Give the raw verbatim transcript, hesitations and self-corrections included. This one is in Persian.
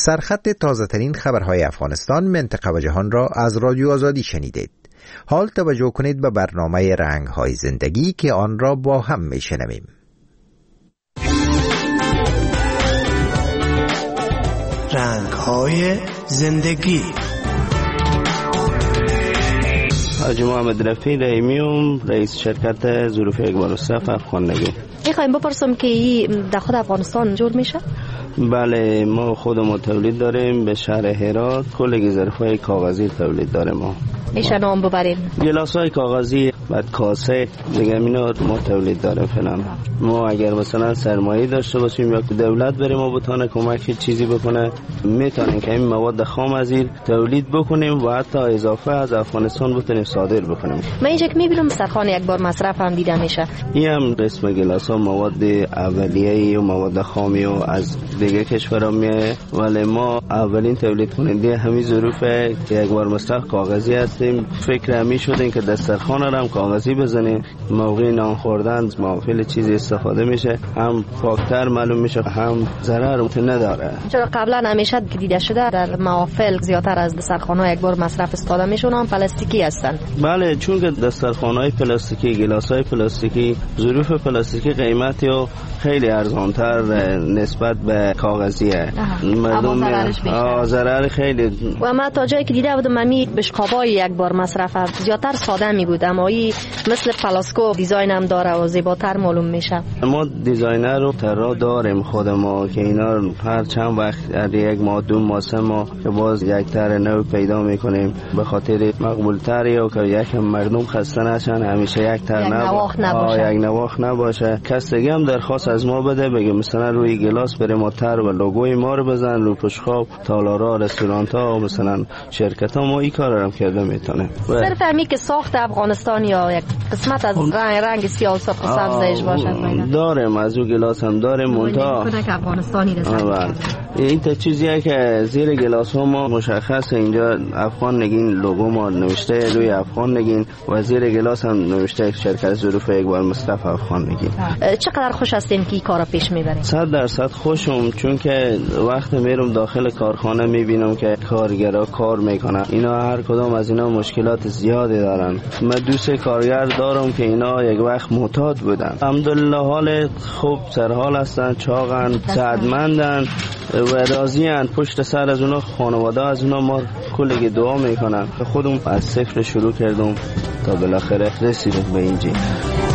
سرخط تازه ترین خبرهای افغانستان، منطقه و جهان را از رادیو آزادی شنیدید. حال توجه کنید به برنامه رنگ‌های زندگی که آن را با هم میشنویم. رنگ‌های زندگی. حاجی محمد رفیع رحیمیوم، رئیس شرکت ظروف اقبال الصف افغان‌نگین. میخوایم بپرسم که این در خود افغانستان جور میشه؟ بله، ما خودمون تولید داریم. به شهر هرات کل ظرفای کاغذی تولید داریم. ما میشه نام ببریم؟ گلاس‌های کاغذی، بعد کاسه دیگه اینا ما تولید داریم فعلا. ما اگر مثلا سرمایه داشته باشیم یا دولت بریم ما بتونه کمک چیزی بکنه، میتونیم که این مواد خام از این تولید بکنیم و حتی اضافه از افغانستان بتونیم صادر بکنیم. من اینجا که میبینم سرخان یک بار مصرف هم دیده میشه. این هم قسم گلاس‌ها مواد اولیه‌ای و مواد خامی و از دیگه کشورها میاد، ولی ما اولین تولید کننده همین ظروفه که یک بار مصرف کاغذی هستیم. فکر همی شدیم که دسترخوان را هم کاغذی بزنیم، موقع نان خوردن معافل چیزی استفاده میشه، هم پاکتر معلوم میشه، هم ضرر نداره. چرا قبلا همیشه دیده شده در محافل زیادتر از دسترخوان‌ها یک بار مصرف استفاده میشون هم پلاستیکی هستن. بله، چون که دسترخوان‌های پلاستیکی، گلاس‌های پلاستیکی، ظروف پلاستیکی قیمتی و خیلی ارزانتر نسبت به کاغذیه. مردم ضرر خیلی. و ما تا جایی که دیده بودم ممی بشقابای یک بار مصرف زیادتر ساده می بود، اما این مثل پلاسکو دیزاین هم داره و زیباتر معلوم میشه. ما دیزاینر رو طراح داریم خود ما که اینا هر چند وقت در یک ماه دو ماه سه ماه که باز یک طرح نو پیدا میکنیم به خاطر مقبول تری و که یک مردم خسته نشن، همیشه یک طرح نواخت نباشه. یک نواخت نباشه. کس دیگه هم درخواست از ما بده بگه مثلا روی گلاس بریم ما طرح و لوگوی ما رو بزن رو پشخاب، تالارا، رستوران‌ها و مثلا شرکت‌ها. ما این کارا هم کرده میتونه. صرف همین که ساخت افغانستان یا یک قسمت از رنگ رنگ سیاه و سرخ و سبزش باشه داریم، از اون گلاس هم داریم مونتا که افغانستانی رسید. این تا چیزیه که زیر گلاس ها ما مشخصه اینجا افغان نگین لوگو ما نوشته روی افغان نگین و زیر گلاس هم نوشته شرکت ظروف اقبال مصطفی افغان نگین. چقدر خوش هستین که این کارا پیش میبرین؟ صد درصد خوشم، چون که وقت میرم داخل کارخانه میبینم که کارگرا کار میکنن، اینا هر کدام از اینا مشکلات زیادی دارن. من دوست کارگر دارم که اینا یک وقت معتاد بودن، الحمدلله حال خوب سرحال هستن، چاقن، سعادتمندن و راضیان. پشت سر از اونا خانواده از اونا ما کلی دعا میکنن. خودم از صفر شروع کردم تا بالاخره رسیدم به اینجا.